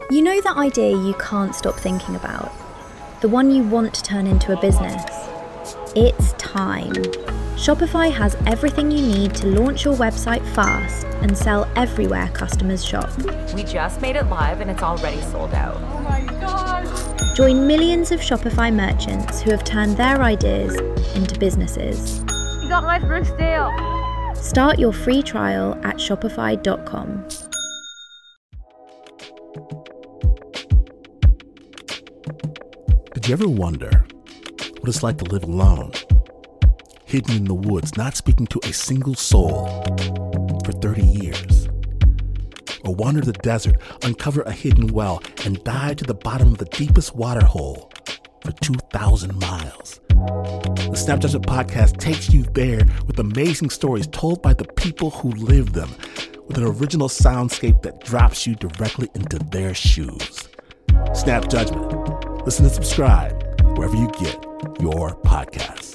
You know that idea you can't stop thinking about? The one you want to turn into a business? It's time. Shopify has everything you need to launch your website fast and sell everywhere customers shop. We just made it live and it's already sold out. Oh my gosh! Join millions of Shopify merchants who have turned their ideas into businesses. You got my first sale. Start your free trial at shopify.com. Did you ever wonder what it's like to live alone, hidden in the woods, not speaking to a single soul for 30 years? Or wander the desert, uncover a hidden well, and dive to the bottom of the deepest water hole for 2,000 miles? The Snap Judgment Podcast takes you there with amazing stories told by the people who live them, with an original soundscape that drops you directly into their shoes. Snap Judgment. Listen and subscribe wherever you get your podcasts.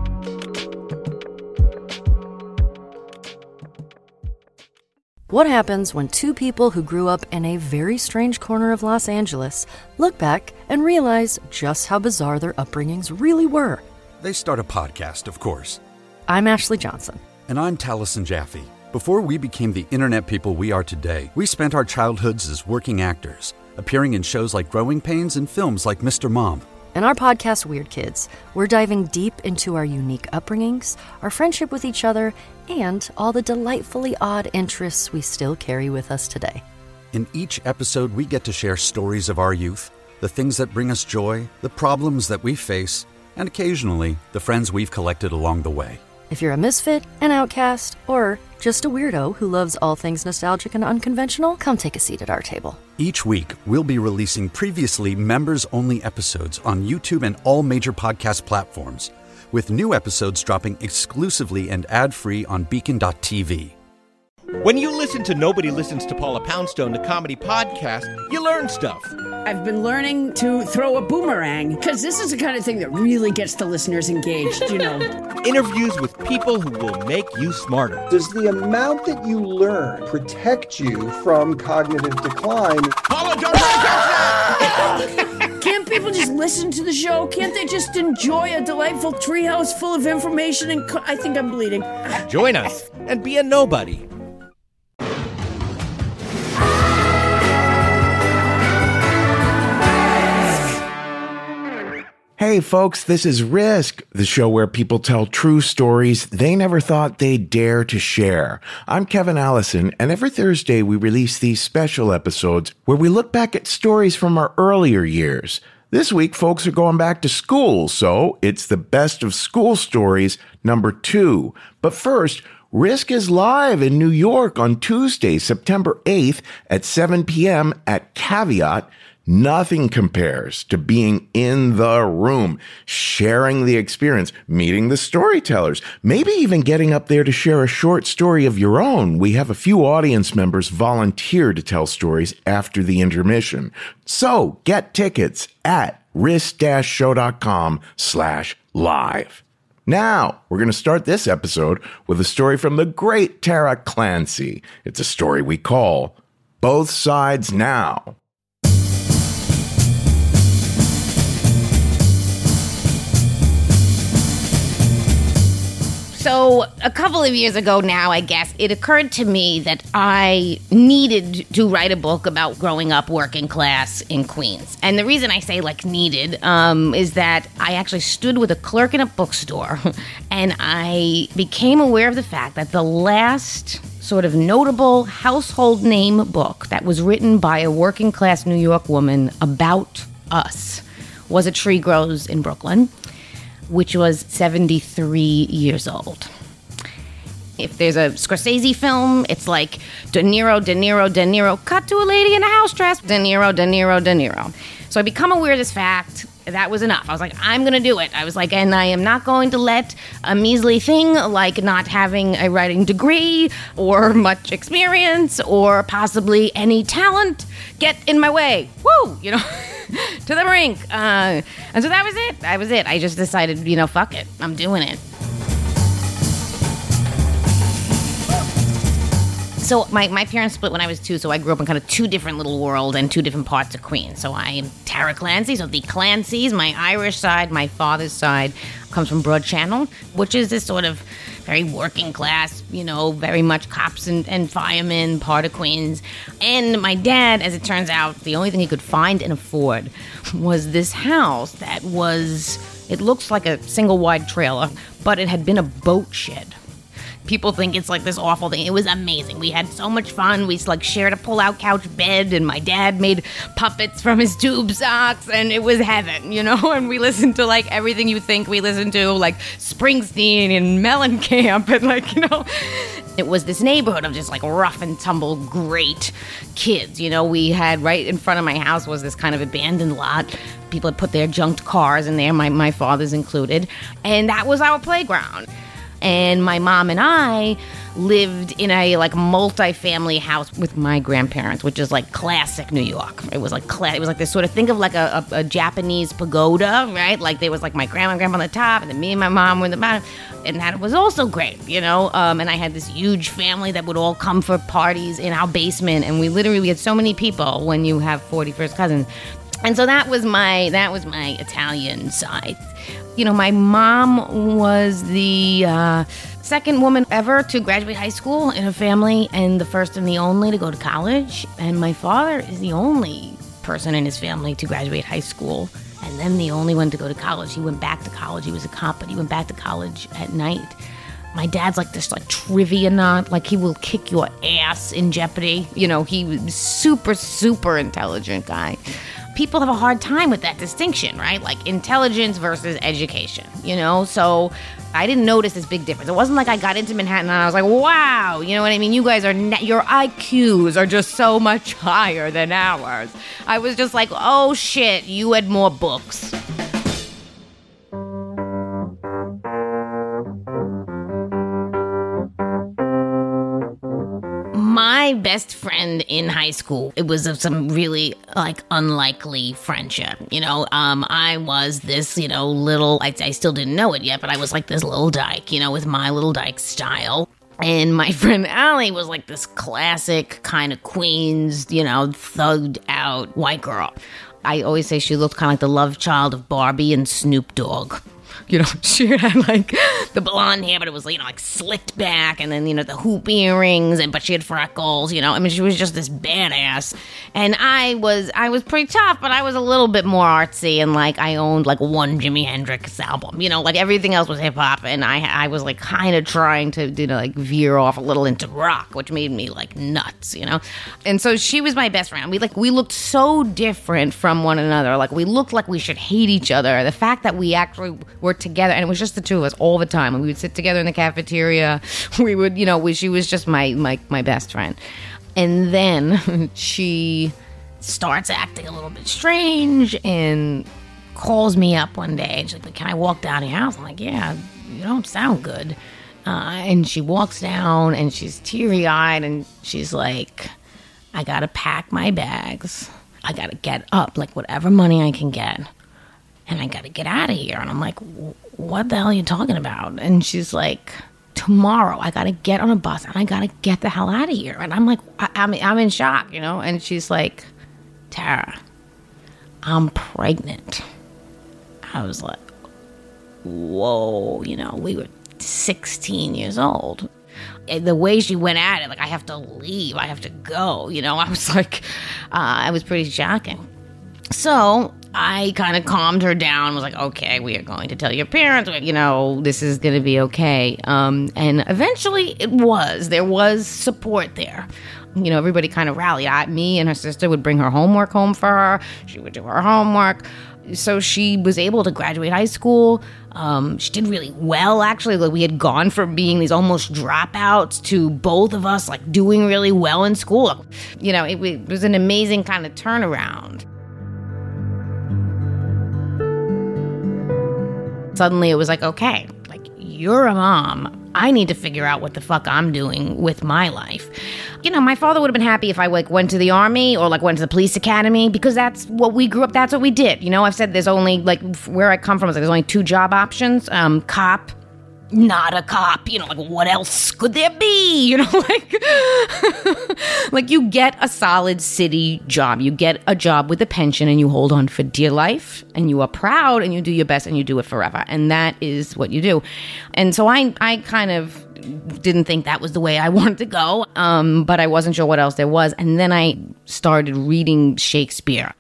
What happens when two people who grew up in a very strange corner of Los Angeles look back and realize just how bizarre their upbringings really were? They start a podcast, of course. I'm Ashley Johnson. And I'm Taliesin Jaffe. Before we became the internet people we are today, we spent our childhoods as working actors, appearing in shows like Growing Pains and films like Mr. Mom. In our podcast, Weird Kids, we're diving deep into our unique upbringings, our friendship with each other, and all the delightfully odd interests we still carry with us today. In each episode, we get to share stories of our youth, the things that bring us joy, the problems that we face, and occasionally, the friends we've collected along the way. If you're a misfit, an outcast, or just a weirdo who loves all things nostalgic and unconventional, come take a seat at our table. Each week, we'll be releasing previously members-only episodes on YouTube and all major podcast platforms, with new episodes dropping exclusively and ad-free on Beacon.tv. When you listen to Nobody Listens to Paula Poundstone, the comedy podcast, you learn stuff. I've been learning to throw a boomerang, because this is the kind of thing that really gets the listeners engaged, you know. Interviews with people who will make you smarter. Does the amount that you learn protect you from cognitive decline? Paula, don't that! Can't people just listen to the show? Can't they just enjoy a delightful treehouse full of information? And I think I'm bleeding. Join us and be a nobody. Hey folks, this is Risk, the show where people tell true stories they never thought they'd dare to share. I'm Kevin Allison, and every Thursday we release these special episodes where we look back at stories from our earlier years. This week, folks are going back to school, so it's the Best of School Stories number 2. But first, Risk is live in New York on Tuesday, September 8th at 7 p.m. at Caveat. Nothing compares to being in the room, sharing the experience, meeting the storytellers, maybe even getting up there to share a short story of your own. We have a few audience members volunteer to tell stories after the intermission. So get tickets at risk-show.com/live. Now, we're going to start this episode with a story from the great Tara Clancy. It's a story we call Both Sides Now. So a couple of years ago now, I guess, it occurred to me that I needed to write a book about growing up working class in Queens. And the reason I say, needed, is that I actually stood with a clerk in a bookstore and I became aware of the fact that the last sort of notable household name book that was written by a working class New York woman about us was A Tree Grows in Brooklyn, which was 73 years old. If there's a Scorsese film, it's like De Niro, cut to a lady in a house dress, De Niro. So I become aware of this fact. That was enough. I was like, I'm going to do it. I was like, and I am not going to let a measly thing like not having a writing degree or much experience or possibly any talent get in my way. Woo! To the rink. And so that was it. I just decided, fuck it. I'm doing it. So my parents split when I was 2, so I grew up in kind of 2 different little worlds and 2 different parts of Queens. So I am Tara Clancy, so the Clancys, my Irish side, my father's side comes from Broad Channel, which is this sort of very working class, very much cops and firemen part of Queens. And my dad, as it turns out, the only thing he could find and afford was this house that it looks like a single wide trailer, but it had been a boat shed. People think it's like this awful thing. It was amazing. We had so much fun. We shared a pull-out couch bed, and my dad made puppets from his tube socks, and it was heaven, And we listened to like everything you think we listened to, like Springsteen and Mellencamp, and it was this neighborhood of just like rough and tumble great kids. We had right in front of my house was this kind of abandoned lot. People had put their junked cars in there, my father's included, and that was our playground. And my mom and I lived in a like multi-family house with my grandparents, which is like classic New York. It was like this sort of, think of like a Japanese pagoda, right? Like there was like my grandma and grandpa on the top, and then me and my mom were in the bottom. And that was also great, And I had this huge family that would all come for parties in our basement, and we had so many people when you have 41st cousins. And so that was my Italian side. My mom was the second woman ever to graduate high school in her family, and the first and the only to go to college. And my father is the only person in his family to graduate high school, and then the only one to go to college. He went back to college. He was a cop, but he went back to college at night. My dad's like this like trivia nut, like he will kick your ass in Jeopardy. He was super, super intelligent guy. People have a hard time with that distinction, right? Like intelligence versus education, So I didn't notice this big difference. It wasn't like I got into Manhattan and I was like, wow, you know what I mean? You guys your IQs are just so much higher than ours. I was just like, oh shit, you had more books. My best friend in high school, it was some really like unlikely friendship. I was this, little, I still didn't know it yet, but I was like this little dyke, with my little dyke style. And my friend Allie was like this classic kind of Queens, thugged out white girl. I always say she looked kind of like the love child of Barbie and Snoop Dogg. She had like the blonde hair, but it was, like slicked back, and then, the hoop earrings, but she had freckles, she was just this badass. And I was pretty tough, but I was a little bit more artsy, and like I owned like one Jimi Hendrix album, like everything else was hip hop, and I was like kind of trying to like veer off a little into rock, which made me like nuts, And so she was my best friend. We looked so different from one another. Like we looked like we should hate each other. The fact that we actually were together, and it was just the two of us all the time, and we would sit together in the cafeteria. We would, she was just my best friend. And then she starts acting a little bit strange and calls me up one day, and she's like, can I walk down your house? I'm like, yeah, you don't sound good. And she walks down, and she's teary-eyed, and she's like, I gotta pack my bags. I gotta get up, like whatever money I can get, and I gotta get out of here. And I'm like, what the hell are you talking about? And she's like, tomorrow I gotta get on a bus and I gotta get the hell out of here. And I'm like, I'm in shock, And she's like, Tara, I'm pregnant. I was like, whoa, we were 16 years old. The way she went at it, like, I have to leave, I have to go, I was like, it was pretty shocking. So I kind of calmed her down, was like, okay, we are going to tell your parents, this is going to be okay. And eventually there was support there. Everybody kind of rallied. Me and her sister would bring her homework home for her. She would do her homework. So she was able to graduate high school. She did really well, actually. Like, we had gone from being these almost dropouts to both of us like doing really well in school. It was an amazing kind of turnaround. Suddenly it was like, okay, like, you're a mom. I need to figure out what the fuck I'm doing with my life. My father would have been happy if I went to the army or went to the police academy, because that's what we grew up, that's what we did. I've said there's only, where I come from, there's only 2 job options, cop not a cop, like what else could there be? Like you get a solid city job. You get a job with a pension and you hold on for dear life and you are proud and you do your best and you do it forever. And that is what you do. And so I kind of didn't think that was the way I wanted to go, but I wasn't sure what else there was. And then I started reading Shakespeare.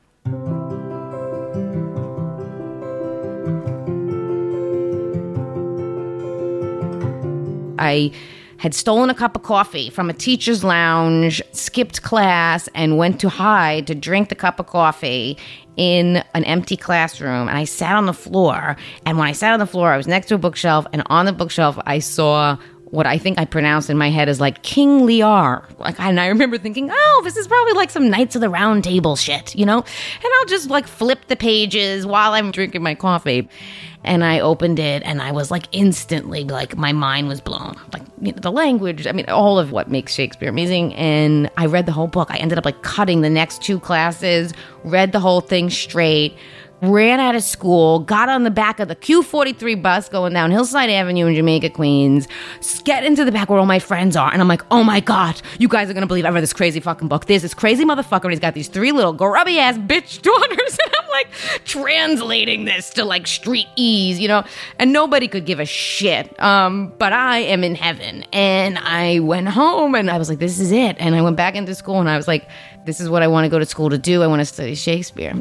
I had stolen a cup of coffee from a teacher's lounge, skipped class, and went to hide to drink the cup of coffee in an empty classroom. And I sat on the floor. And when I sat on the floor, I was next to a bookshelf. And on the bookshelf, I saw what I think I pronounced in my head as like King Lear. And I remember thinking, oh, this is probably like some Knights of the Round Table shit, And I'll just like flip the pages while I'm drinking my coffee. And I opened it and I was like instantly like my mind was blown. Like the language, all of what makes Shakespeare amazing. And I read the whole book. I ended up like cutting the next 2 classes, read the whole thing straight, ran out of school, got on the back of the Q43 bus going down Hillside Avenue in Jamaica, Queens, get into the back where all my friends are. And I'm like, oh my God, you guys are going to believe I read this crazy fucking book. There's this crazy motherfucker and he's got these 3 little grubby ass bitch daughters. And I'm like translating this to like street ease, and nobody could give a shit. But I am in heaven. And I went home and I was like, this is it. And I went back into school and I was like, this is what I want to go to school to do. I want to study Shakespeare.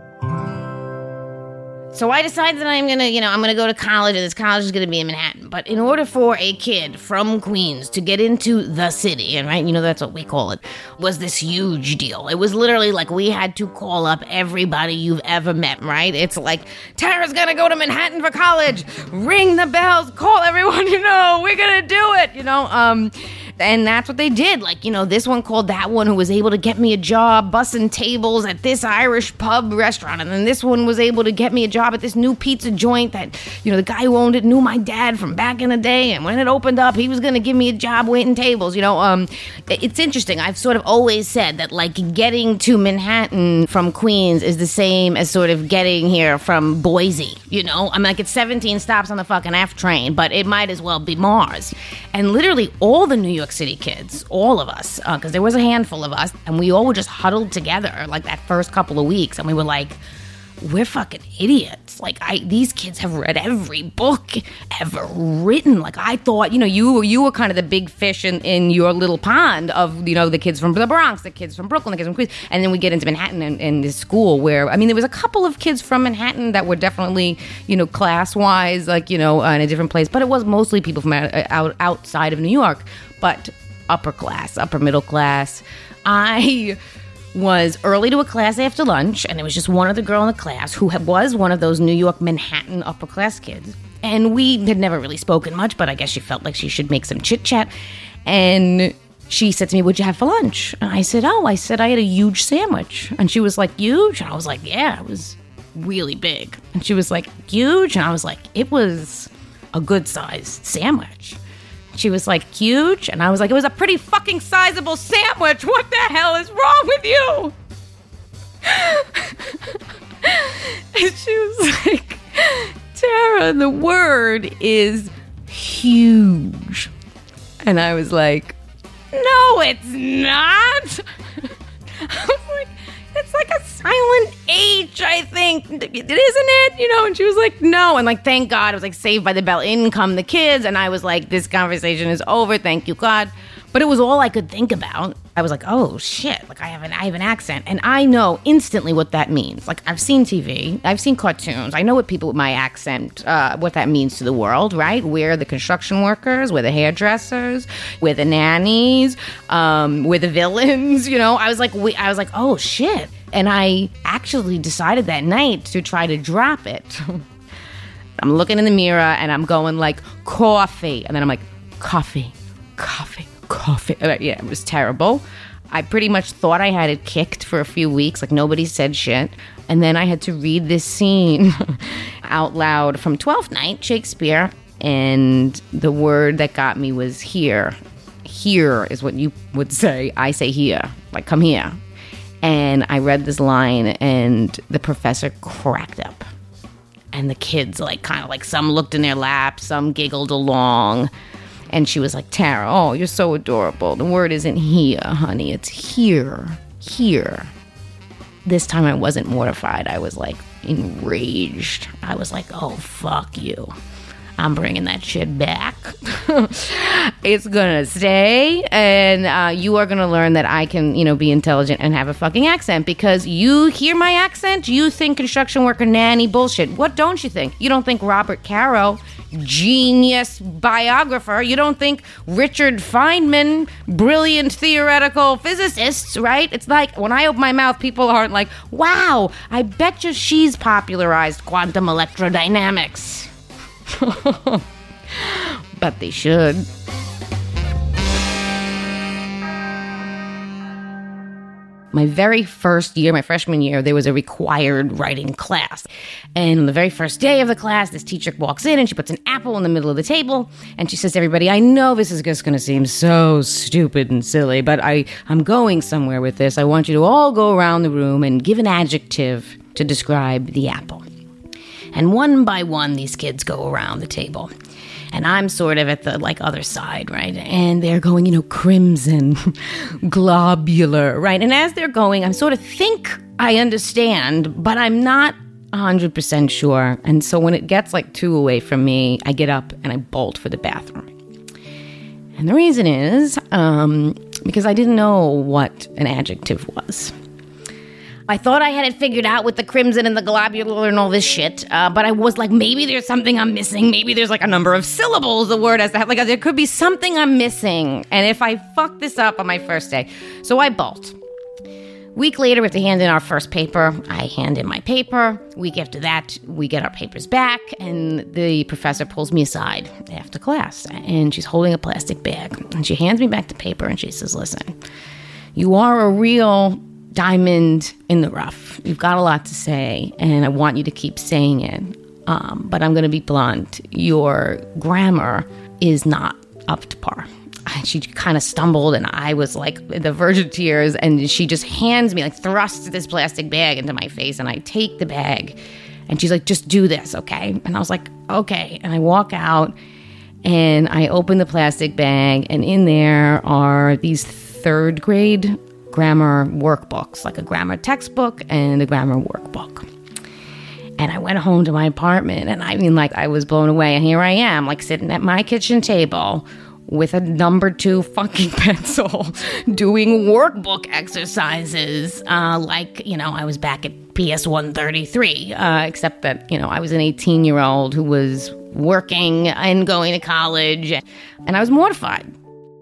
So I decided that I'm going to go to college, and this college is going to be in Manhattan. But in order for a kid from Queens to get into the city, and right, that's what we call it, was this huge deal. It was literally like we had to call up everybody you've ever met, right? It's like, Tara's going to go to Manhattan for college. Ring the bells, call everyone we're going to do it, And that's what they did. Like, this one called that one who was able to get me a job bussing tables at this Irish pub restaurant. And then this one was able to get me a job at this new pizza joint that, the guy who owned it knew my dad from back in the day. And when it opened up, he was going to give me a job waiting tables. It's interesting. I've sort of always said that, like, getting to Manhattan from Queens is the same as sort of getting here from Boise, it's 17 stops on the fucking F train, but it might as well be Mars. And literally all the New York City kids, all of us, because there was a handful of us, and we all were just huddled together like that first couple of weeks, and we were like, we're fucking idiots. Like, these kids have read every book ever written. Like, I thought, you were kind of the big fish in your little pond of, the kids from the Bronx, the kids from Brooklyn, the kids from Queens. And then we get into Manhattan and this school where, there was a couple of kids from Manhattan that were definitely, class-wise, like, in a different place. But it was mostly people from outside of New York. But upper class, upper middle class. I was early to a class after lunch, and there was just one other girl in the class who was one of those New York Manhattan upper class kids. And we had never really spoken much, but I guess she felt like she should make some chit chat. And she said to me, what'd you have for lunch? And I said, I had a huge sandwich. And she was like, huge? And I was like, yeah, it was really big. And she was like, huge? And I was like, it was a good sized sandwich. She was like, huge? And I was like, it was a pretty fucking sizable sandwich. What the hell is wrong with you? And she was like, Tara, the word is huge. And I was like, no, it's not. I was like, it's like a silent H, I think. Isn't it? And she was like, no. And like, thank God. It was like Saved by the Bell. In come the kids. And I was like, this conversation is over. Thank you, God. But it was all I could think about. I was like, oh, shit. Like, I have an accent. And I know instantly what that means. Like, I've seen TV. I've seen cartoons. I know what people with my accent, what that means to the world, right? We're the construction workers. We're the hairdressers. We're the nannies. We're the villains. I was like, oh, shit. And I actually decided that night to try to drop it. I'm looking in the mirror and I'm going like, coffee. And then I'm like, coffee. Yeah, it was terrible. I pretty much thought I had it kicked for a few weeks. Like, nobody said shit. And then I had to read this scene out loud from Twelfth Night, Shakespeare. And the word that got me was here. Here is what you would say. I say here. Like, come here. And I read this line and the professor cracked up. And the kids, like, kind of like, some looked in their laps, some giggled along. And she was like, Tara, oh, you're so adorable. The word isn't here, honey. It's here. Here. This time I wasn't mortified. I was, like, enraged. I was like, oh, fuck you. I'm bringing that shit back. It's gonna stay, and you are gonna learn that I can, be intelligent and have a fucking accent, because you hear my accent, you think construction worker nanny bullshit. What don't you think? You don't think Robert Caro, genius biographer. You don't think Richard Feynman, brilliant theoretical physicist, right? It's like, when I open my mouth, people aren't like, wow, I bet you she's popularized quantum electrodynamics. But they should. My very first year, my freshman year, there was a required writing class. And on the very first day of the class, this teacher walks in and she puts an apple in the middle of the table. And she says to everybody, I know this is just going to seem so stupid and silly, but I'm going somewhere with this. I want you to all go around the room and give an adjective to describe the apple. And one by one, these kids go around the table. And I'm sort of at the, other side, right? And they're going, crimson, globular, right? And as they're going, I sort of think I understand, but I'm not 100% sure. And so when it gets, 2 away from me, I get up and I bolt for the bathroom. And the reason is because I didn't know what an adjective was. I thought I had it figured out with the crimson and the globular and all this shit, but I was like, maybe there's something I'm missing. Maybe there's a number of syllables the word has to have. There could be something I'm missing. And if I fuck this up on my first day. So I bolt. Week later, we have to hand in our first paper. I hand in my paper. Week after that, we get our papers back, and the professor pulls me aside after class, and she's holding a plastic bag. And she hands me back the paper, and she says, listen, you are a real diamond in the rough. You've got a lot to say, and I want you to keep saying it. But I'm going to be blunt. Your grammar is not up to par. She kind of stumbled, and I was at the verge of tears, and she just hands me, thrusts this plastic bag into my face, and I take the bag, and she's like, just do this, okay? And I was like, okay. And I walk out, and I open the plastic bag, and in there are these 3rd grade grammar workbooks, a grammar textbook and a grammar workbook. And I went home to my apartment, and I was blown away. And here I am, sitting at my kitchen table with a number 2 fucking pencil doing workbook exercises. I was back at PS 133, except that, I was an 18-year-old who was working and going to college, and I was mortified.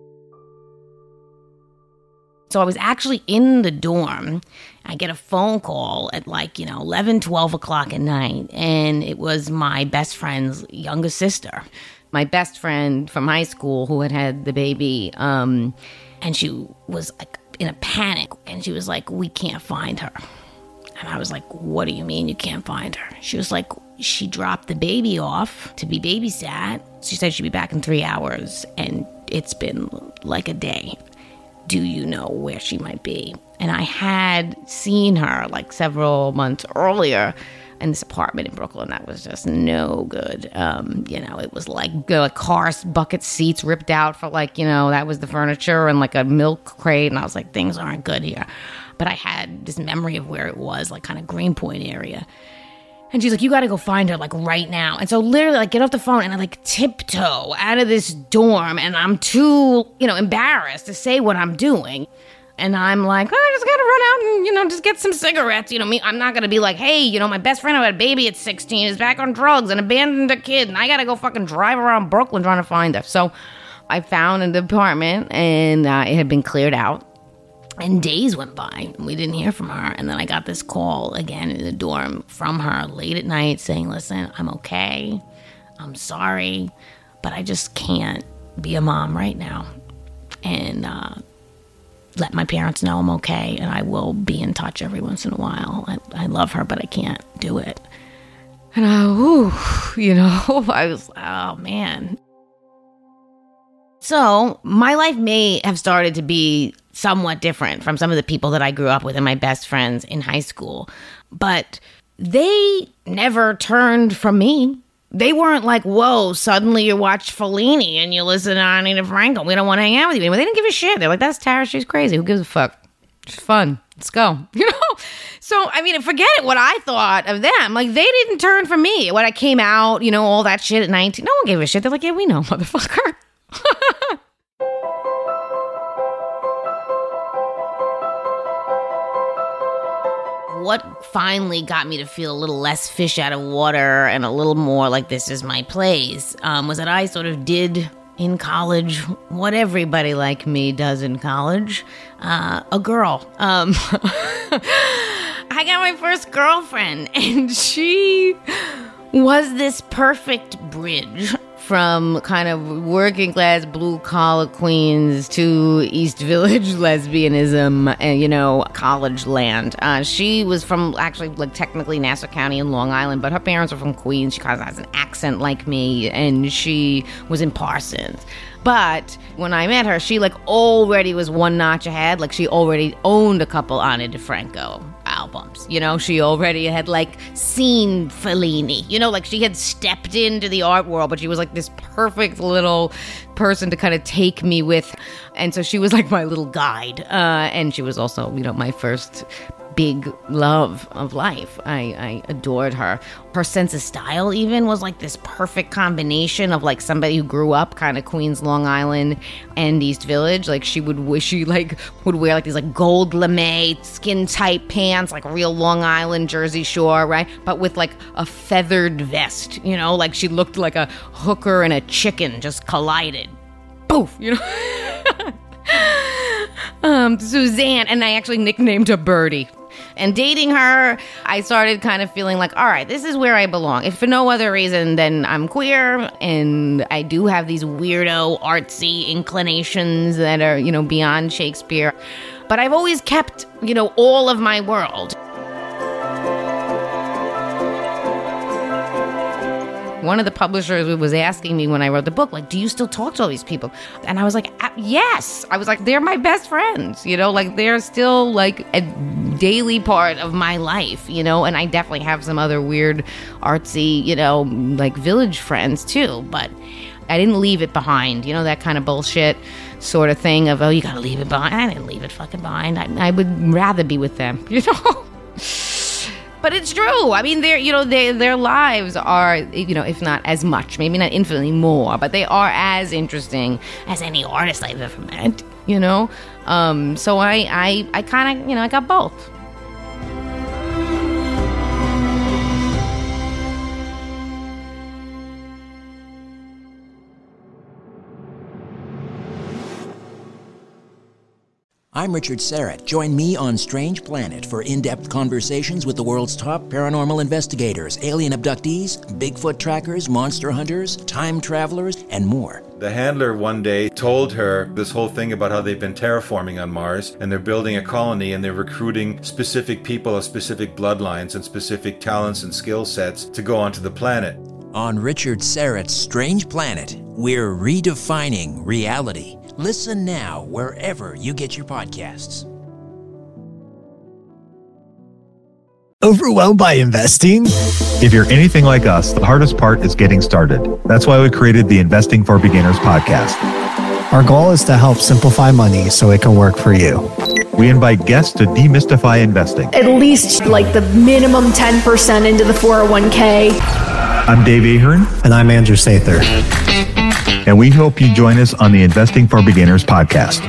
So I was actually in the dorm. I get a phone call at 11, 12 o'clock at night. And it was my best friend's younger sister. My best friend from high school who had the baby. And she was in a panic. And she was like, we can't find her. And I was like, what do you mean you can't find her? She was like, she dropped the baby off to be babysat. She said she'd be back in 3 hours. And it's been a day. Do you know where she might be? And I had seen her several months earlier in this apartment in Brooklyn that was just no good. It was car bucket seats ripped out for that was the furniture, and a milk crate. And I was like, things aren't good here. But I had this memory of where it was, kind of Greenpoint area. And she's like, you got to go find her, right now. And so literally, I get off the phone and I, tiptoe out of this dorm. And I'm too, embarrassed to say what I'm doing. And I'm like, I just got to run out and, just get some cigarettes. I'm not going to be like, hey, my best friend who had a baby at 16 is back on drugs and abandoned a kid. And I got to go fucking drive around Brooklyn trying to find her. So I found an apartment, and it had been cleared out. And days went by, and we didn't hear from her. And then I got this call again in the dorm from her late at night saying, listen, I'm okay. I'm sorry, but I just can't be a mom right now. And let my parents know I'm okay, and I will be in touch every once in a while. I love her, but I can't do it. And I was, oh, man. So my life may have started to be somewhat different from some of the people that I grew up with and my best friends in high school. But they never turned from me. They weren't like, whoa, suddenly you watch Fellini and you listen to Ani DeFranco. We don't want to hang out with you anymore. They didn't give a shit. They're like, that's Tara. She's crazy. Who gives a fuck? It's fun. Let's go. You know? So, I mean, forget what I thought of them. Like, they didn't turn from me. When I came out, you know, all that shit at 19. No one gave a shit. They're like, yeah, we know, motherfucker. What finally got me to feel a little less fish out of water and a little more like this is my place was that I sort of did in college what everybody like me does in college. A girl. I got my first girlfriend, and she was this perfect bridge from kind of working class blue collar Queens to East Village lesbianism and, you know, college land. She was from actually like technically Nassau County in Long Island, but her parents were from Queens. She kind of has an accent like me, and she was in Parsons. But when I met her, she like already was one notch ahead. Like she already owned a couple Ani DeFranco albums. You know, she already had like seen Fellini. You know, like she had stepped into the art world, but she was like this perfect little person to kind of take me with. And so she was like my little guide. And she was also, you know, my first big love of life. I adored her. Her sense of style even was like this perfect combination of like somebody who grew up kind of Queens, Long Island, and East Village. Like she would wear like these like gold lame skin tight pants, like real Long Island, Jersey Shore, right? But with like a feathered vest, you know, like she looked like a hooker and a chicken just collided. Poof, you know. Suzanne, and I actually nicknamed her Birdie. And dating her, I started kind of feeling like, all right, this is where I belong. If for no other reason than I'm queer and I do have these weirdo artsy inclinations that are, you know, beyond Shakespeare. But I've always kept, you know, all of my world. One of the publishers was asking me when I wrote the book, like, do you still talk to all these people? And I was like, yes. I was like, they're my best friends, you know, like they're still like a daily part of my life, you know, and I definitely have some other weird artsy, you know, like village friends too, but I didn't leave it behind, you know, that kind of bullshit sort of thing of, oh, you gotta leave it behind. I didn't leave it fucking behind. I would rather be with them, you know? But it's true. I mean, their lives are, you know, if not as much, maybe not infinitely more, but they are as interesting as any artist I've ever met, you know? So I kind of, you know, I got both. I'm Richard Serrett. Join me on Strange Planet for in-depth conversations with the world's top paranormal investigators, alien abductees, Bigfoot trackers, monster hunters, time travelers, and more. The handler one day told her this whole thing about how they've been terraforming on Mars and they're building a colony and they're recruiting specific people of specific bloodlines and specific talents and skill sets to go onto the planet. On Richard Serrett's Strange Planet, we're redefining reality. Listen now wherever you get your podcasts. Overwhelmed by investing? If you're anything like us, the hardest part is getting started. That's why we created the Investing for Beginners podcast. Our goal is to help simplify money so it can work for you. We invite guests to demystify investing. At least like the minimum 10% into the 401k. I'm Dave Ahern. And I'm Andrew Sather. And we hope you join us on the Investing for Beginners podcast.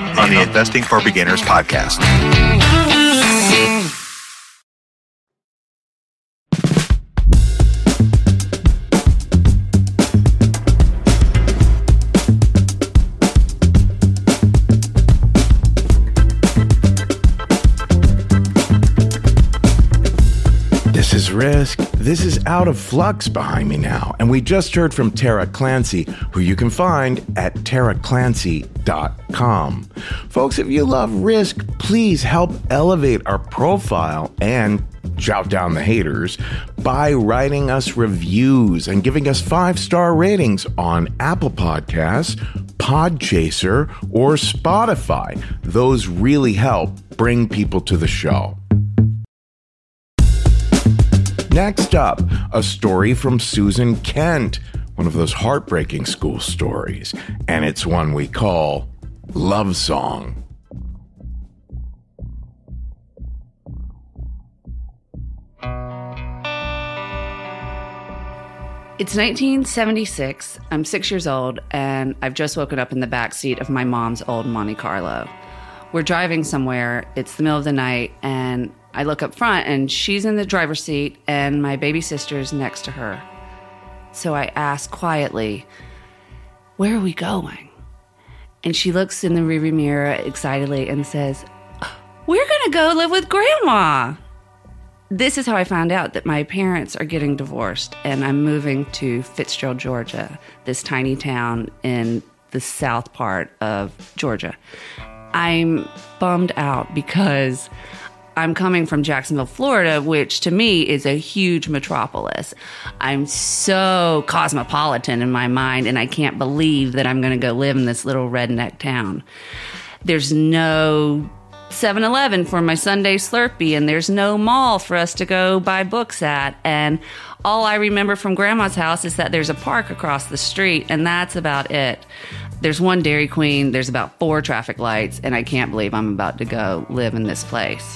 This is Risk. This is Out of Flux behind me now. And we just heard from Tara Clancy, who you can find at taraclancy.com. Folks, if you love Risk, please help elevate our profile and shout down the haters by writing us reviews and giving us 5-star ratings on Apple Podcasts, Podchaser, or Spotify. Those really help bring people to the show. Next up, a story from Susan Kent, one of those heartbreaking school stories, and it's one we call Love Song. It's 1976. I'm 6 years old, and I've just woken up in the backseat of my mom's old Monte Carlo. We're driving somewhere. It's the middle of the night, and I look up front, and she's in the driver's seat, and my baby sister's next to her. So I ask quietly, "Where are we going?" And she looks in the rearview mirror excitedly and says, "We're going to go live with Grandma." This is how I found out that my parents are getting divorced, and I'm moving to Fitzgerald, Georgia, this tiny town in the south part of Georgia. I'm bummed out because I'm coming from Jacksonville, Florida, which to me is a huge metropolis. I'm so cosmopolitan in my mind, and I can't believe that I'm going to go live in this little redneck town. There's no 7-Eleven for my Sunday Slurpee, and there's no mall for us to go buy books at. And all I remember from Grandma's house is that there's a park across the street, and that's about it. There's one Dairy Queen, there's about 4 traffic lights, and I can't believe I'm about to go live in this place.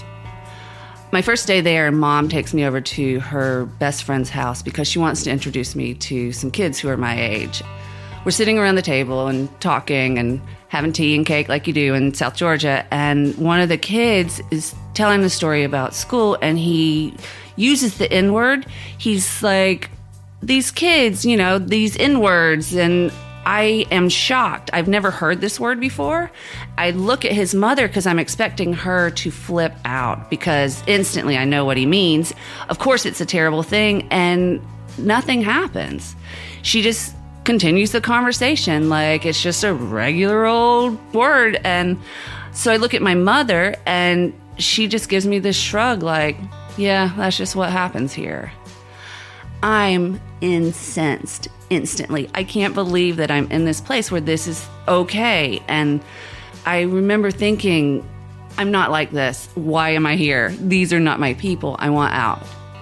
My first day there, Mom takes me over to her best friend's house because she wants to introduce me to some kids who are my age. We're sitting around the table and talking and having tea and cake like you do in South Georgia, and one of the kids is telling the story about school, and he uses the N-word. He's like, these kids, you know, these N-words, and I am shocked. I've never heard this word before. I look at his mother because I'm expecting her to flip out because instantly I know what he means. Of course, it's a terrible thing, and nothing happens. She just continues the conversation like it's just a regular old word. And so I look at my mother, and she just gives me this shrug like, yeah, that's just what happens here. I'm incensed instantly. I can't believe that I'm in this place where this is okay. And I remember thinking, I'm not like this. Why am I here? These are not my people. I want out.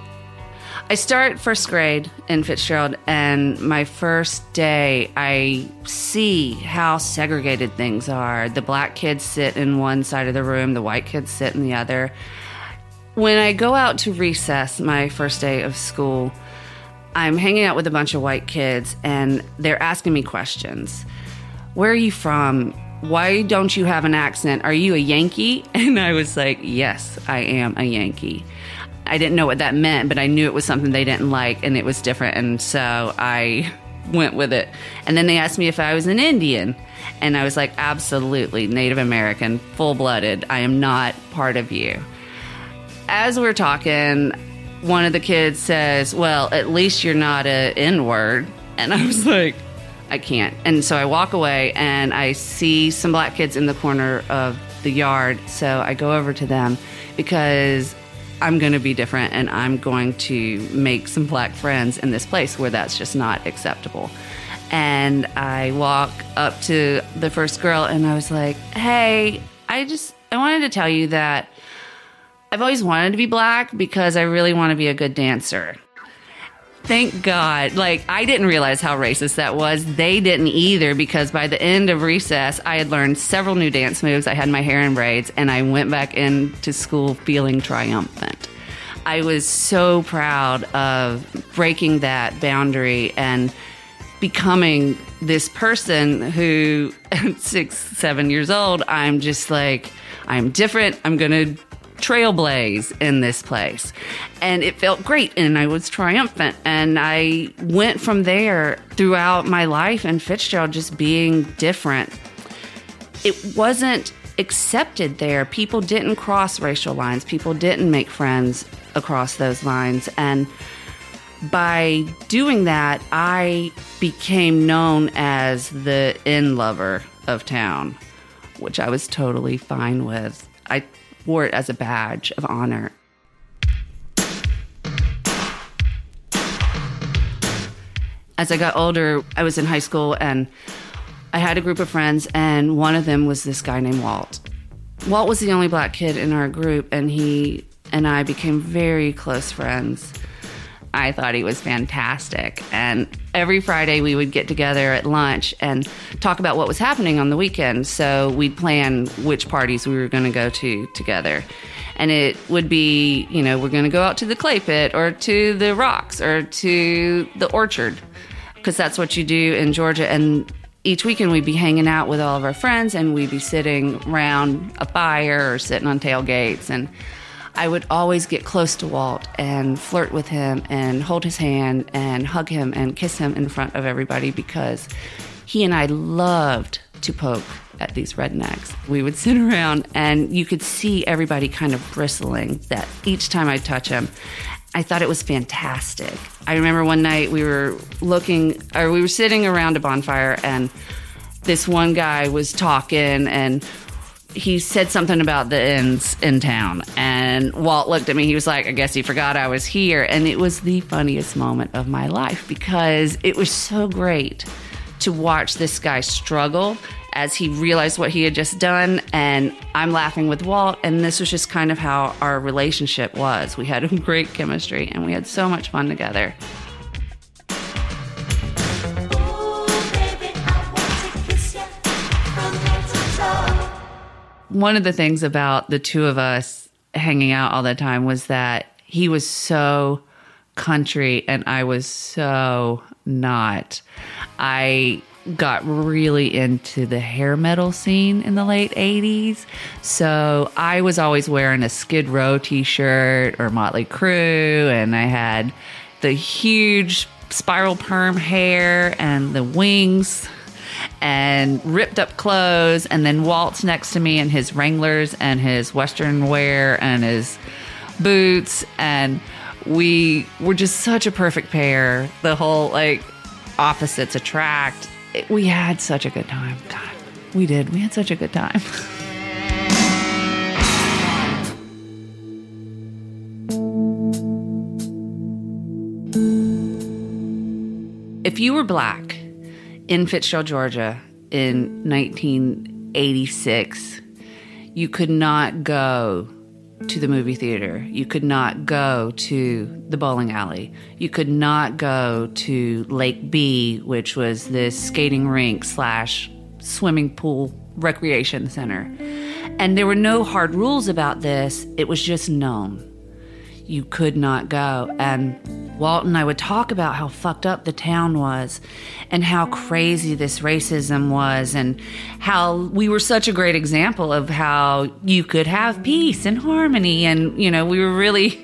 I start first grade in Fitzgerald, and my first day, I see how segregated things are. The black kids sit in one side of the room, the white kids sit in the other. When I go out to recess, my first day of school, I'm hanging out with a bunch of white kids, and they're asking me questions. Where are you from? Why don't you have an accent? Are you a Yankee? And I was like, yes, I am a Yankee. I didn't know what that meant, but I knew it was something they didn't like, and it was different, and so I went with it. And then they asked me if I was an Indian, and I was like, absolutely, Native American, full-blooded. I am not part of you. As we're talking, one of the kids says, well, at least you're not a N-word. And I was like, I can't. And so I walk away, and I see some black kids in the corner of the yard, so I go over to them because I'm going to be different, and I'm going to make some black friends in this place where that's just not acceptable. And I walk up to the first girl, and I was like, hey, I wanted to tell you that I've always wanted to be black because I really want to be a good dancer. Thank God. Like, I didn't realize how racist that was. They didn't either, because by the end of recess, I had learned several new dance moves. I had my hair in braids, and I went back into school feeling triumphant. I was so proud of breaking that boundary and becoming this person who, at 6, 7 years old, I'm just like, I'm different. I'm going to trailblaze in this place. And it felt great, and I was triumphant. And I went from there throughout my life in Fitzgerald just being different. It wasn't accepted there. People didn't cross racial lines. People didn't make friends across those lines. And by doing that, I became known as the N lover of town, which I was totally fine with. I wore it as a badge of honor. As I got older, I was in high school, and I had a group of friends, and one of them was this guy named Walt. Walt was the only black kid in our group, and he and I became very close friends. I thought he was fantastic. And every Friday we would get together at lunch and talk about what was happening on the weekend. So we'd plan which parties we were going to go to together. And it would be, you know, we're going to go out to the clay pit or to the rocks or to the orchard, because that's what you do in Georgia. And each weekend we'd be hanging out with all of our friends, and we'd be sitting around a fire or sitting on tailgates. And I would always get close to Walt and flirt with him and hold his hand and hug him and kiss him in front of everybody, because he and I loved to poke at these rednecks. We would sit around and you could see everybody kind of bristling that each time I'd touch him. I thought it was fantastic. I remember one night we were sitting around a bonfire, and this one guy was talking, and he said something about the inns in town. And Walt looked at me. He was like, I guess he forgot I was here. And it was the funniest moment of my life, because it was so great to watch this guy struggle as he realized what he had just done. And I'm laughing with Walt, and this was just kind of how our relationship was. We had a great chemistry, and we had so much fun together. One of the things about the two of us hanging out all the time was that he was so country and I was so not. I got really into the hair metal scene in the late 80s. So I was always wearing a Skid Row t-shirt or Motley Crue, and I had the huge spiral perm hair and the wings and ripped up clothes, and then Walt's next to me in his Wranglers and his Western wear and his boots, and we were just such a perfect pair. The whole, like, opposites attract. We had such a good time. God, we did. We had such a good time. If you were black in Fitzgerald, Georgia in 1986, you could not go to the movie theater. You could not go to the bowling alley. You could not go to Lake B, which was this skating rink / swimming pool recreation center. And there were no hard rules about this. It was just known. You could not go. And Walt and I would talk about how fucked up the town was and how crazy this racism was and how we were such a great example of how you could have peace and harmony. And, you know, we were really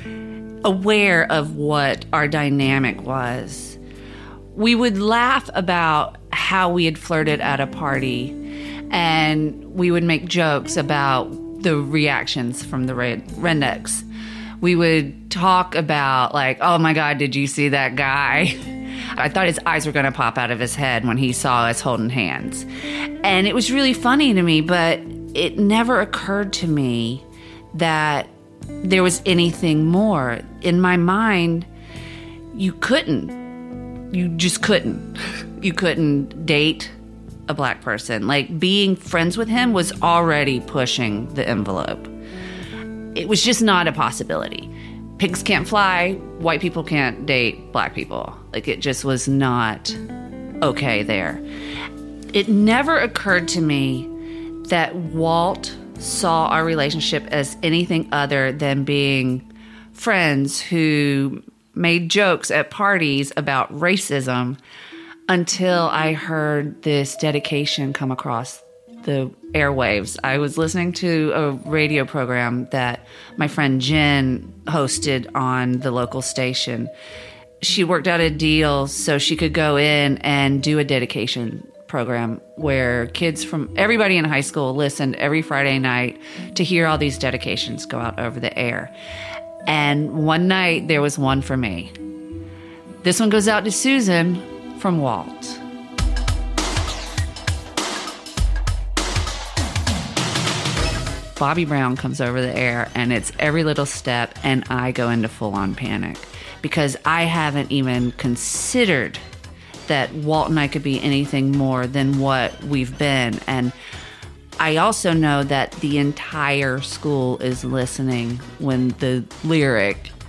aware of what our dynamic was. We would laugh about how we had flirted at a party, and we would make jokes about the reactions from the rednecks. We would talk about, like, oh my God, did you see that guy? I thought his eyes were going to pop out of his head when he saw us holding hands. And it was really funny to me, but it never occurred to me that there was anything more. In my mind, you couldn't. You just couldn't. You couldn't date a black person. Like, being friends with him was already pushing the envelope. It was just not a possibility. Pigs can't fly. White people can't date black people. Like, it just was not okay there. It never occurred to me that Walt saw our relationship as anything other than being friends who made jokes at parties about racism until I heard this dedication come across the airwaves. I was listening to a radio program that my friend Jen hosted on the local station. She worked out a deal so she could go in and do a dedication program where kids from everybody in high school listened every Friday night to hear all these dedications go out over the air. And one night there was one for me. This one goes out to Susan from Walt. Bobby Brown comes over the air, and it's Every Little Step, and I go into full-on panic because I haven't even considered that Walt and I could be anything more than what we've been. And I also know that the entire school is listening when the lyric,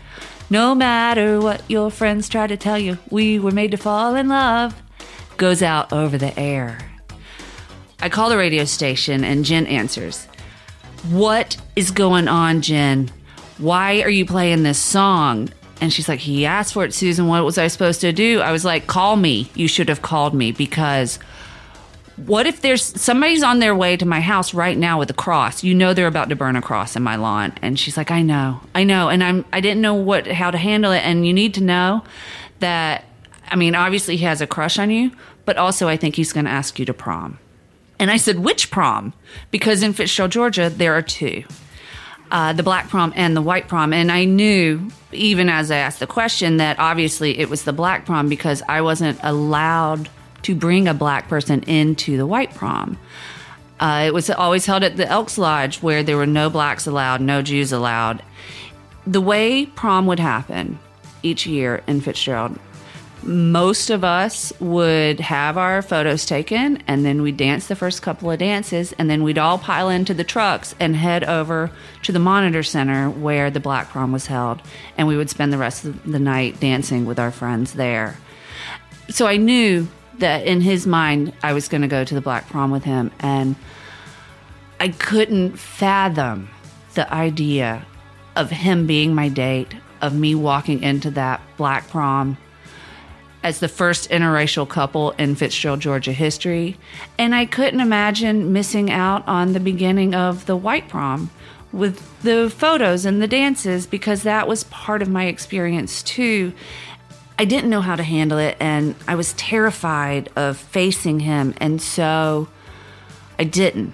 No matter what your friends try to tell you, we were made to fall in love, goes out over the air. I call the radio station and Jen answers. What is going on, Jen? Why are you playing this song? And she's like, he asked for it, Susan. What was I supposed to do? I was like, call me. You should have called me, because what if there's somebody's on their way to my house right now with a cross? You know they're about to burn a cross in my lawn. And she's like, I know. And I didn't know how to handle it. And you need to know that, I mean, obviously he has a crush on you, but also I think he's going to ask you to prom. And I said, which prom? Because in Fitzgerald, Georgia, there are two. The black prom and the white prom. And I knew, even as I asked the question, that obviously it was the black prom because I wasn't allowed to bring a black person into the white prom. It was always held at the Elks Lodge, where there were no blacks allowed, no Jews allowed. The way prom would happen each year in Fitzgerald, most of us would have our photos taken, and then we'd dance the first couple of dances, and then we'd all pile into the trucks and head over to the Monitor Center where the black prom was held, and we would spend the rest of the night dancing with our friends there. So I knew that in his mind, I was going to go to the black prom with him, and I couldn't fathom the idea of him being my date, of me walking into that black prom as the first interracial couple in Fitzgerald, Georgia history. And I couldn't imagine missing out on the beginning of the white prom with the photos and the dances, because that was part of my experience too. I didn't know how to handle it, and I was terrified of facing him, and so I didn't.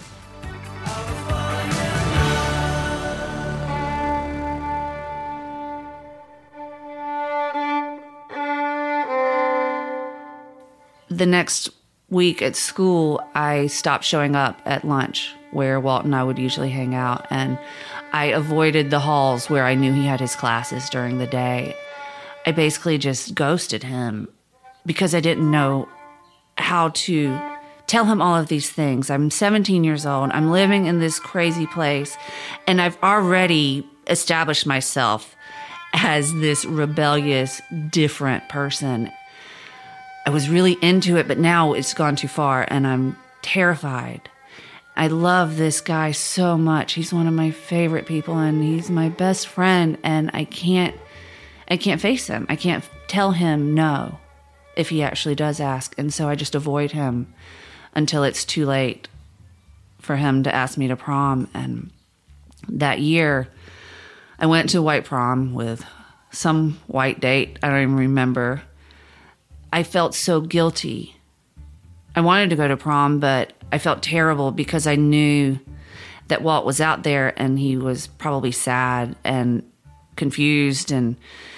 The next week at school, I stopped showing up at lunch where Walt and I would usually hang out, and I avoided the halls where I knew he had his classes during the day. I basically just ghosted him because I didn't know how to tell him all of these things. I'm 17 years old. I'm living in this crazy place, and I've already established myself as this rebellious, different person. I was really into it, but now it's gone too far, and I'm terrified. I love this guy so much. He's one of my favorite people, and he's my best friend, and I can't face him. I can't tell him no if he actually does ask, and so I just avoid him until it's too late for him to ask me to prom. And that year, I went to white prom with some white date. I don't even remember. I felt so guilty. I wanted to go to prom, but I felt terrible because I knew that Walt was out there and he was probably sad and confused. And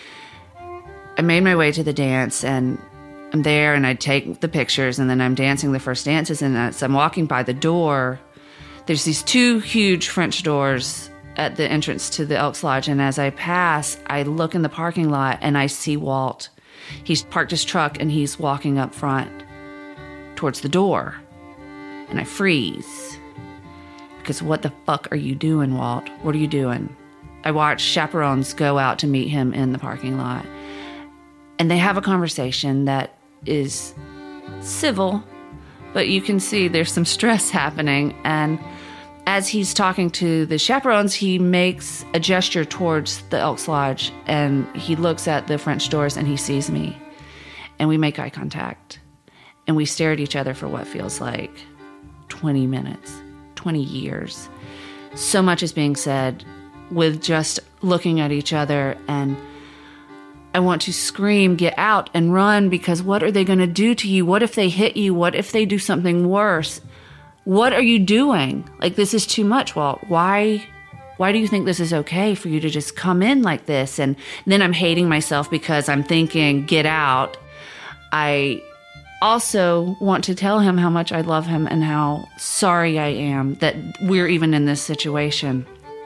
I made my way to the dance, and I'm there, and I take the pictures, and then I'm dancing the first dances. And as I'm walking by the door, there's these two huge French doors at the entrance to the Elks Lodge. And as I pass, I look in the parking lot and I see Walt. He's parked his truck and he's walking up front towards the door. And I freeze. Because what the fuck are you doing, Walt? What are you doing? I watch chaperones go out to meet him in the parking lot. And they have a conversation that is civil, but you can see there's some stress happening. And as he's talking to the chaperones, he makes a gesture towards the Elks Lodge, and he looks at the French doors and he sees me. And we make eye contact. And we stare at each other for what feels like 20 minutes, 20 years. So much is being said with just looking at each other, and I want to scream, get out and run, because what are they going to do to you? What if they hit you? What if they do something worse? What are you doing? Like, this is too much, Walt. Why do you think this is okay for you to just come in like this? And then I'm hating myself because I'm thinking, get out. I also want to tell him how much I love him and how sorry I am that we're even in this situation.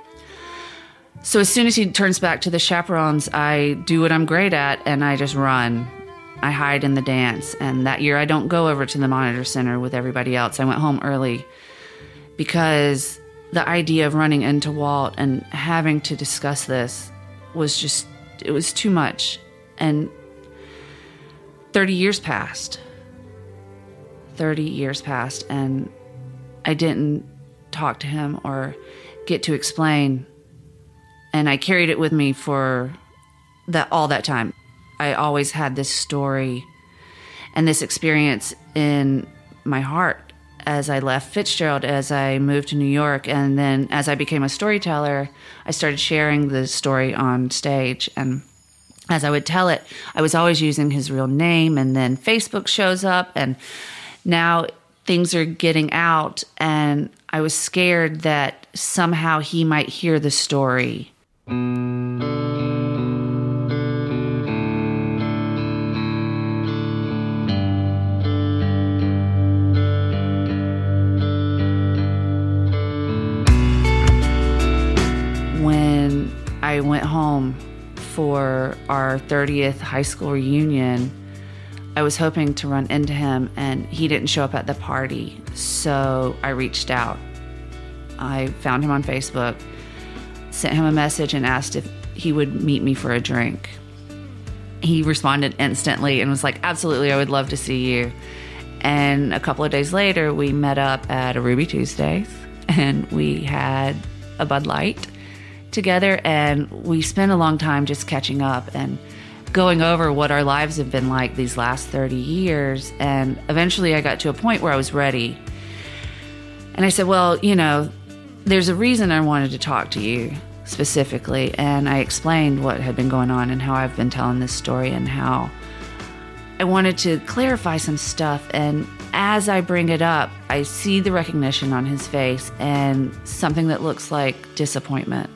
So as soon as he turns back to the chaperones, I do what I'm great at, and I just run. I hide in the dance. And that year, I don't go over to the Monitor Center with everybody else. I went home early because the idea of running into Walt and having to discuss this was just it was too much. And 30 years passed. 30 years passed, and I didn't talk to him or get to explain. And I carried it with me for all that time. I always had this story and this experience in my heart as I left Fitzgerald, as I moved to New York, and then as I became a storyteller, I started sharing the story on stage. And as I would tell it, I was always using his real name, and then Facebook shows up, and now things are getting out, and I was scared that somehow he might hear the story. When I went home for our 30th high school reunion, I was hoping to run into him, and he didn't show up at the party. So I reached out. I found him on Facebook, sent him a message, and asked if he would meet me for a drink. He responded instantly and was like, absolutely, I would love to see you. And a couple of days later, we met up at a Ruby Tuesdays, and we had a Bud Light together, and we spent a long time just catching up and going over what our lives have been like these last 30 years. And eventually I got to a point where I was ready. And I said, well, there's a reason I wanted to talk to you specifically. And I explained what had been going on and how I've been telling this story and how I wanted to clarify some stuff. And as I bring it up, I see the recognition on his face and something that looks like disappointment.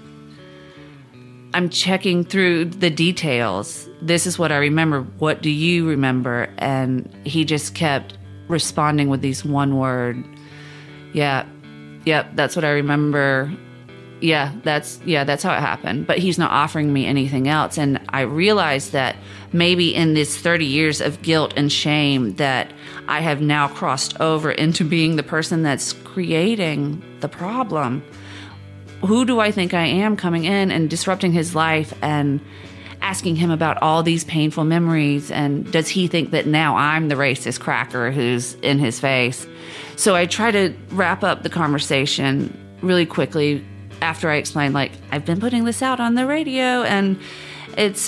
I'm checking through the details. This is what I remember. What do you remember? And he just kept responding with these one word. Yep, that's what I remember. That's how it happened. But he's not offering me anything else. And I realized that maybe in this 30 years of guilt and shame that I have now crossed over into being the person that's creating the problem. Who do I think I am coming in and disrupting his life and asking him about all these painful memories? And does he think that now I'm the racist cracker who's in his face? So I try to wrap up the conversation really quickly after I explain, I've been putting this out on the radio and it's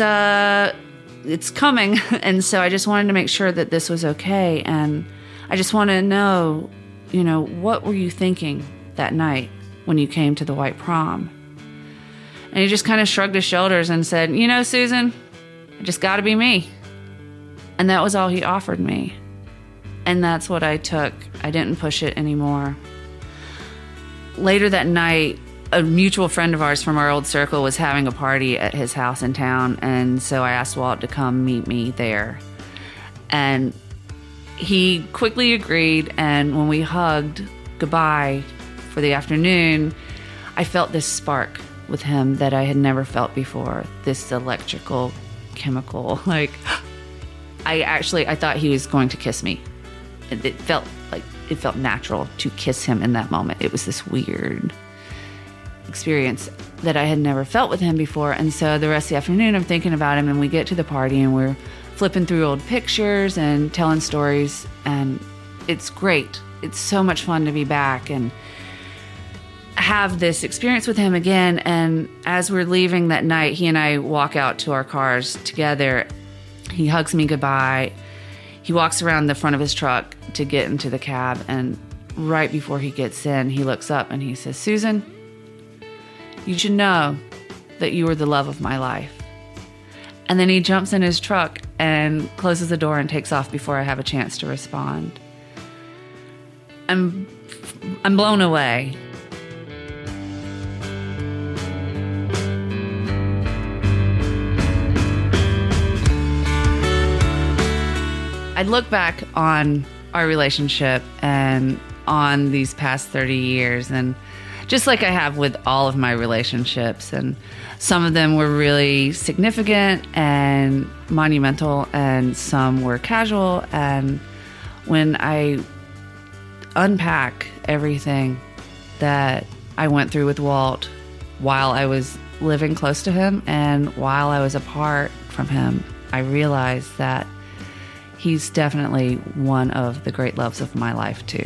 coming. And so I just wanted to make sure that this was okay. And I just want to know, what were you thinking that night when you came to the white prom? And he just kind of shrugged his shoulders and said, Susan, I just got to be me. And that was all he offered me. And that's what I took. I didn't push it anymore. Later that night, a mutual friend of ours from our old circle was having a party at his house in town. And so I asked Walt to come meet me there. And he quickly agreed. And when we hugged goodbye for the afternoon, I felt this spark with him that I had never felt before. This electrical, chemical, I thought he was going to kiss me. It felt natural to kiss him in that moment. It was this weird experience that I had never felt with him before. And so the rest of the afternoon, I'm thinking about him, and we get to the party and we're flipping through old pictures and telling stories, and it's great. It's so much fun to be back and have this experience with him again. And as we're leaving that night, he and I walk out to our cars together. He hugs me goodbye. He walks around the front of his truck to get into the cab, and right before he gets in, he looks up and he says, Susan, you should know that you were the love of my life. And then he jumps in his truck and closes the door and takes off before I have a chance to respond. I'm blown away. I look back on our relationship and on these past 30 years, and just like I have with all of my relationships, and some of them were really significant and monumental, and some were casual. And when I unpack everything that I went through with Walt while I was living close to him, and while I was apart from him, I realized that he's definitely one of the great loves of my life, too.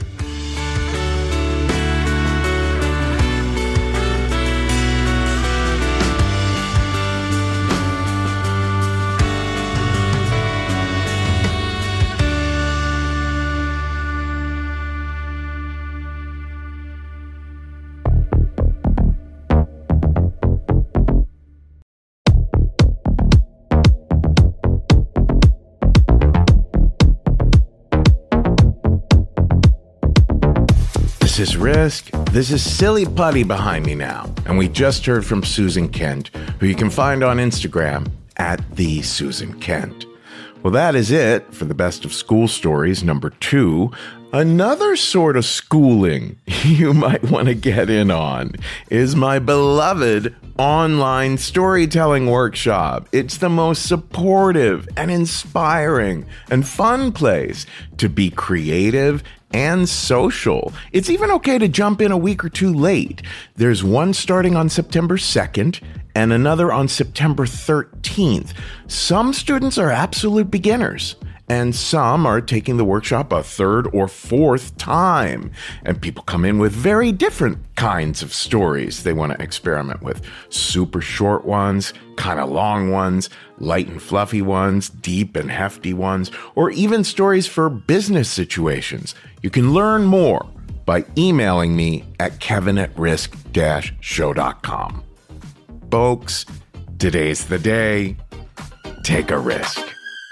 This is Risk. This is Silly Putty behind me now. And we just heard from Susan Kent, who you can find on Instagram at @TheSusanKent. Well, that is it for the Best of School Stories number 2. Another sort of schooling you might want to get in on is my beloved online storytelling workshop. It's the most supportive and inspiring and fun place to be creative and social. It's even okay to jump in a week or two late. There's one starting on September 2nd and another on September 13th. Some students are absolute beginners, and some are taking the workshop a third or fourth time. And people come in with very different kinds of stories they want to experiment with. Super short ones, kind of long ones, light and fluffy ones, deep and hefty ones, or even stories for business situations. You can learn more by emailing me at kevin@risk-show.com. Folks, today's the day. Take a risk.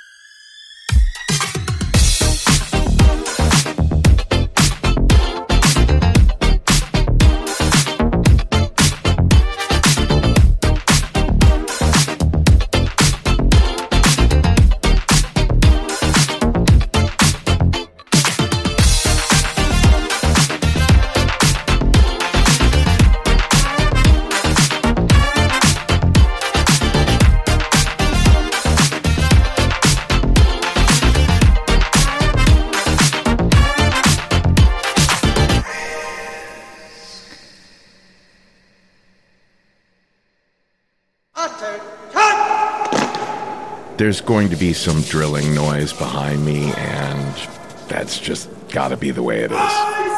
There's going to be some drilling noise behind me, and that's just gotta be the way it is.